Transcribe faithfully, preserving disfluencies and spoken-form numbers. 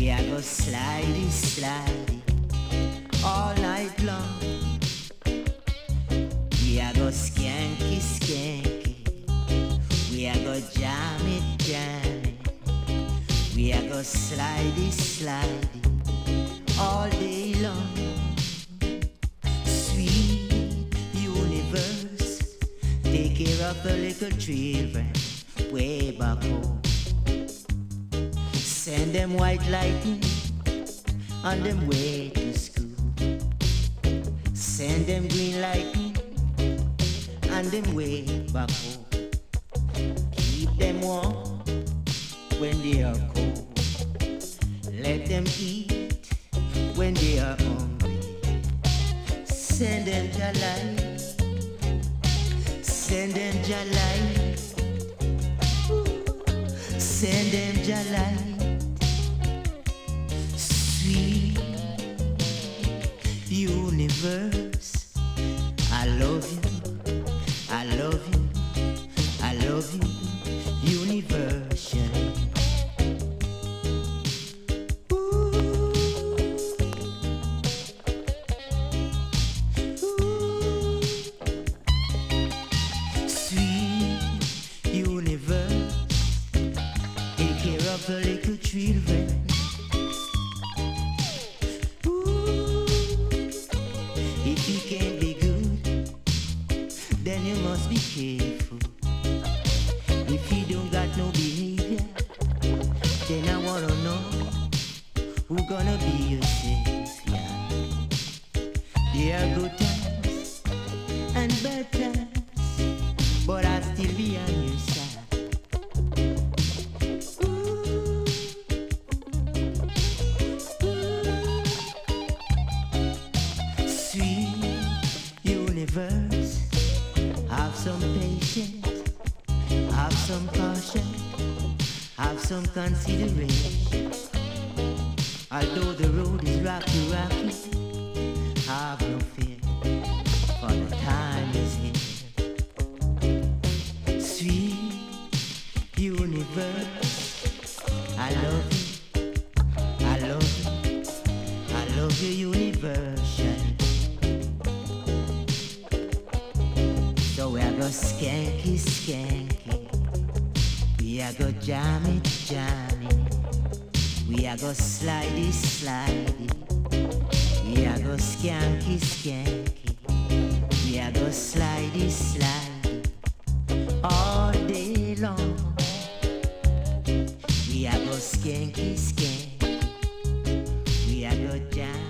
We a go slidey, slidey all night long. We a go skanky, skanky. We a go jammy, jammy. We a go slidey, slidey all day long. Sweet universe, take care of the little children way back home. Send them white lightning on them way to school. Send them green lightning on them way back home. Keep them warm when they are cold. Let them eat when they are hungry. Send them your light. Send them your light. Send them your light. Sweet universe, I love you, I love you, I love you, universally. Ooh. Ooh. Sweet universe, take care of the little children. If you can't be good, then you must be careful. If you don't got no behavior, then I wanna know who gonna be your savior. There are good times and bad times, but I'll still be on your side. Have some patience, have some caution, have some consideration. Although the road is rocky, rocky, have no fear, for the time is here. Sweet universe, I love you, I love you, I love you universally. So we a go skanky, skanky. We a go jammy, jammy. We a go slidey, slidey. We a go skanky, skanky. We a go slidey, slidey all day long. We a go skanky, skanky. We a go jammy.